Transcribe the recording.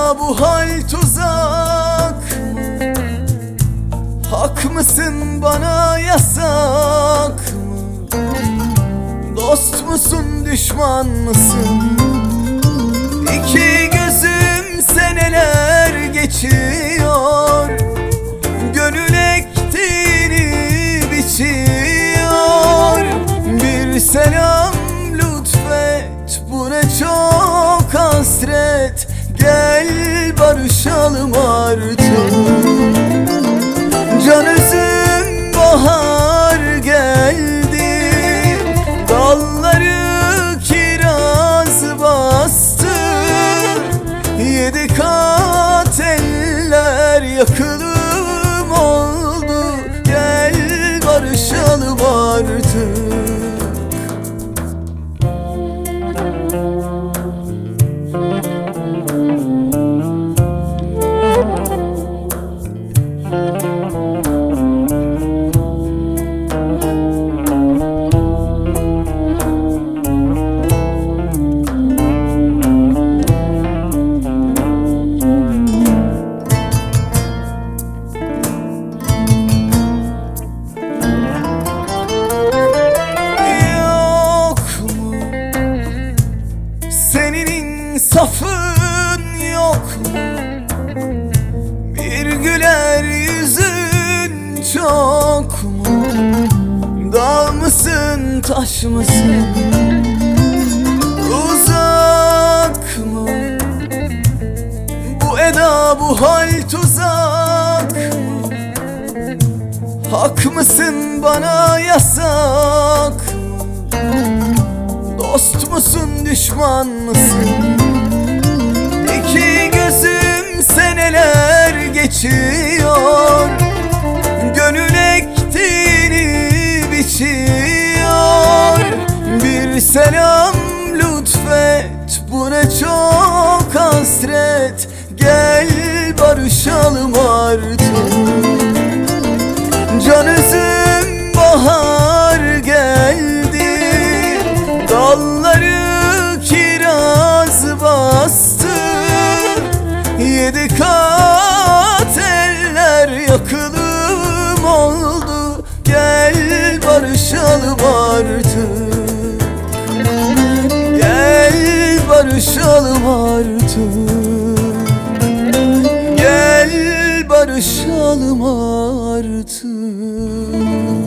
eda bu hal tuzak mı? Hak mısın bana yasak mı? Dost musun düşman mısın? İki gözüm seneler geçiyor, gönül ektiğini biçiyor. Bir selam lütfet, bu ne çok hasret. Gel barışalım artık. Can üzüm bahar geldi, dalları kiraz bastı. Yedi kat eller yakılım oldu. Gel barışalım artık. Safın yok mu? Bir güler yüzün çok mu? Dağ mısın, taş mısın? Uzak mı? Bu eda bu hal tuzak mı? Hak mısın bana yasak mı? Dost musun düşman mısın? İki gözüm seneler geçiyor, gönül ektiğini biçiyor. Bir selam lütfet, bu ne çok hasret. Gel barışalım artık. Can üzüm bahar geldi, dalları kiraz bastı. Yedi kat eller yakılım oldu. Gel barışalım artık. Gel barışalım artık. Gel barışalım artık.